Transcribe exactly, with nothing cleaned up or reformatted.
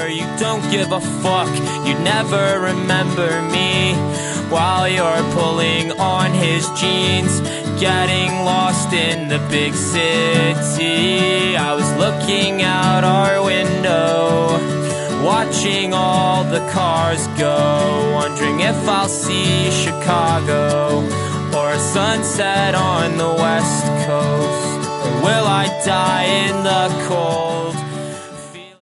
sure you don't give a fuck. You never remember me while you're pulling on his jeans, getting lost in the big city. I was looking out our window, watching all the cars go, wondering if I'll see Chicago or a sunset on the west coast. Or will I die in the cold?